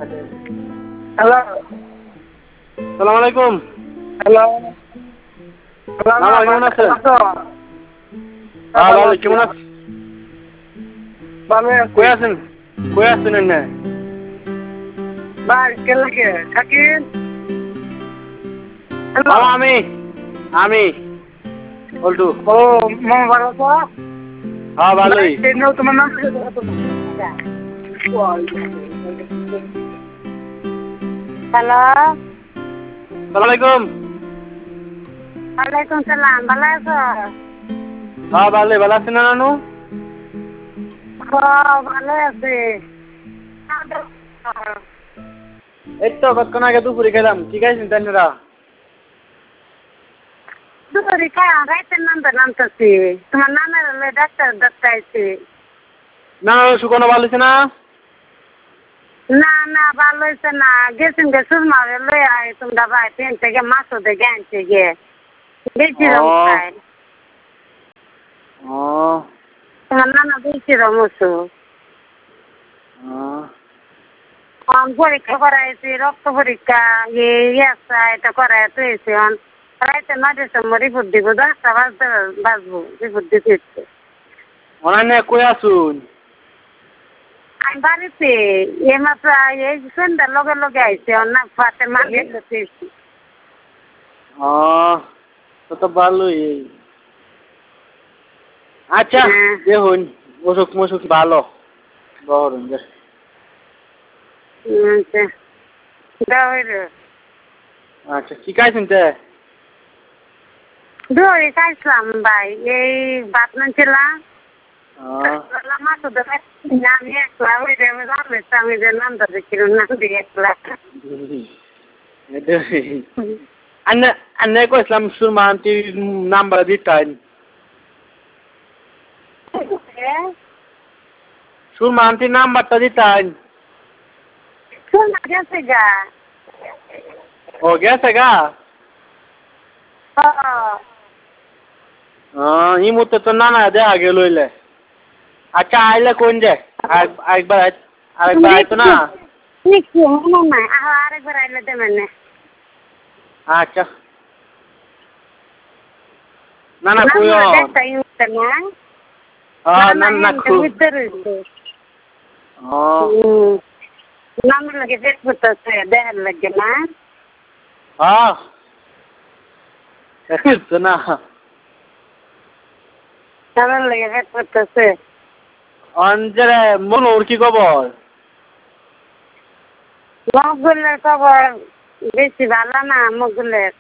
Hello, সালাম আলাইকুম। Hello, মামা কেমন আছেন? ভালো, কেমন আছেন? ভালো আছি। কই আছেন? কই আছেন এনে? ভাই কে লাগে শাকিল? হ্যালো, মামা আমি বল্টু। ও মামা ভালো আছো? হ্যাঁ ভাই ভালোই। কেন তোমার নাম কি? হ্যালো, সালাম আলাইকুম। ওয়ালাইকুম সালাম, ভালো আছো? হ্যাঁ ভালোই, ভালো আছেন না নানু? ভালো আছি। এই তো কতক্ষণ আগে দুপুরে খেলাম। কি খাইছেন তাইনারা? দুপুরে খাওয়া রাইতের নামতেছি। তোমার নামের হলে ডাক্তার আইছি। না শুকনো ভালো হয়েছে না? না না ভালো হয়েছে না, গেছেন গে সুরমারে লই আয় তোমরা ভাই ট্রেন থেকে মাছও দেখে আনছে গে বেশি রম খায়। ও তোমার নানা বেশি রম হতো। পরীক্ষা করাইছি, রক্ত পরীক্ষা এটা করাই তুইছি রাইতে নয়টার সময় রিপোর্ট দিব, 10টা বাজবো রিপোর্ট দিতে। অনান্য কই আসুন? আমি বাড়িতে এইমাত্র এই সন্ধ্যার লগে লগে আইছি, না পাতে মালিক পেয়েছি। তো ভালোই। আচ্ছা দেখুন অসুখ মসুখ ভালো বহরুন। আচ্ছা কি খাইছেন তে? দই খাইছিলাম ভাই, এই ভাত নাছিলাম মাছ আমি একলা ওই আমি যে নামটা দেখিলাম নাম দিয়ে একলা। আন্নে কইছিলাম সুরমা আন্টির নাম্বার দিতেন। সুরমা আন্টির নাম্বারটা দিতেন। শোনা গেছে গা। ও গেছে গা? এই মুহূর্তে তো নানা দেখা গেল হইলে। আচ্ছা আইলে কোন যে আরেকবার আইতো না? আরেকবার আইলে দেবেন না। আচ্ছা না না কই না না নামের লাগে বেশ করতেছে দেখার লাগে না। তো না নামের লাগে বেশ করতেছে। অঞ্জলে মনোর কি খবর? মগুলের খবর বেশি ভালো না। মগুলের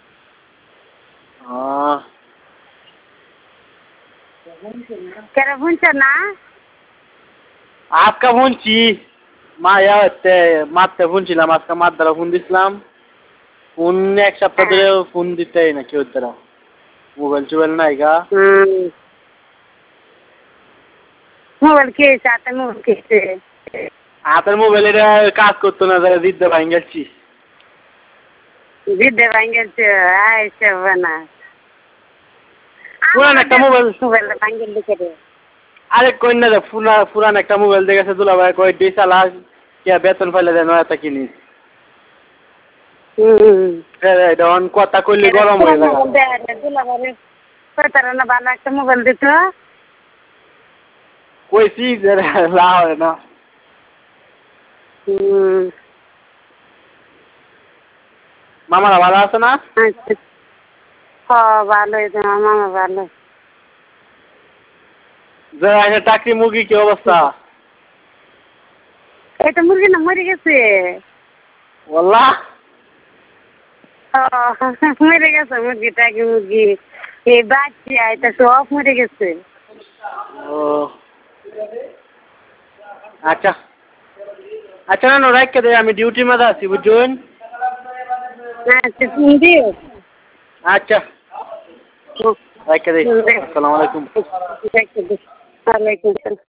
কেন শুনছো না? আজকে শুনছি মারতে শুনছিলাম, আজকে মার দ্বারা ফোন দিছিলাম। ফোন এক সপ্তাহ ধরে ফোন দিতেই না কেউ দ্বারা, মোবাইল টোবাইল নাই গা। মোবাইল খেয়েছে, হাতে মোবাইল খেয়েছে। হাতের মোবাইল এটা কাজ করতো না, দিতে ভাঙ গেছি। জিদ্দে ভাঙ্গেছে আইসে না পুরান একটা মোবাইল ভাঙ্গেল লিখে দে। আরে কন্যা দে পুরান একটা মোবাইল দেখেছে দুলা ভাই কয় দিয়ে চালা কে বেতন পাইলে দেন একটা কিনিস। তখন কথা কইলে গরম হয়ে যায়। ভালো একটা মোবাইল দিত কইছি যে লাভ হয় না। মামারা ভালো আছে না? ভালোই, তোমার মামা ভালো। চাকরি মুরগি কি অবস্থা? এটা মুরগি না মরে গেছে। বললা মরে গেছে মুরগি, টাকি মুরগি এই বাচ্চা এটা সব মরে গেছে। ও আচ্ছা আচ্ছা না রাখকে দে, আমি ডিউটির মধ্যে আছি বুঝুন। আচ্ছা তুমি দিও। আচ্ছা রাখকে দে। আসসালামু আলাইকুম। ওয়ালাইকুম আসসালাম।